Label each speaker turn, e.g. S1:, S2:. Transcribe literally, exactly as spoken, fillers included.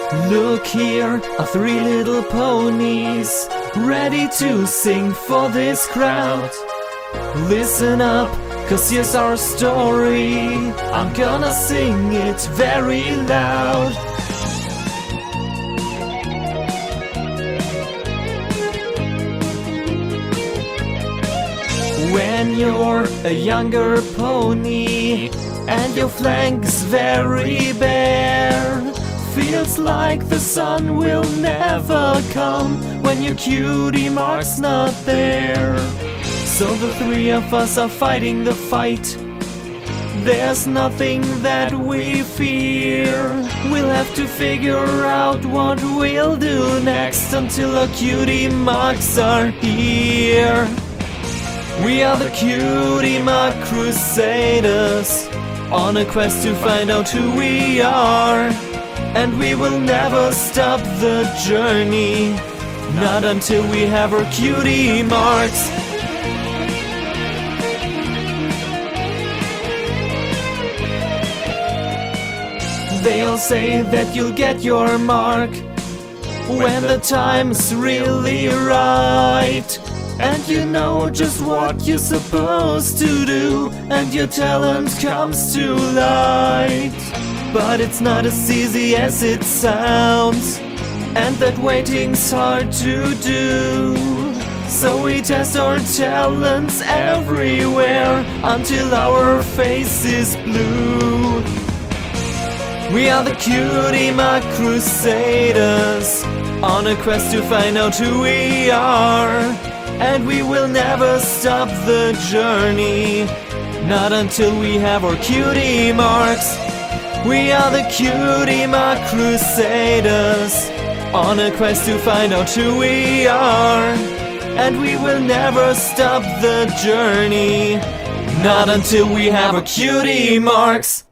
S1: Look here are three little ponies, ready to sing for this crowd. Listen up, cause here's our story. I'm gonna sing it very loud. When you're a younger pony and your flank's very bare, feels like the sun will never come when your cutie mark's not there. So the three of us are fighting the fight. There's nothing that we fear. We'll have to figure out what we'll do next until our cutie marks are here. We are the Cutie Mark Crusaders, on a quest to find out who we are. And we will never stop the journey, not until we have our cutie marks. They'll say that you'll get your mark when the time's really right, and you know just what you're supposed to do, and your talent comes to light. But it's not as easy as it sounds, and that waiting's hard to do. So we test our talents everywhere until our face is blue. We are the Cutie Mark Crusaders, on a quest to find out who we are. And we will never stop the journey, not until we have our cutie marks. We are the Cutie Mark Crusaders, on a quest to find out who we are. And we will never stop the journey, not until we have our cutie marks.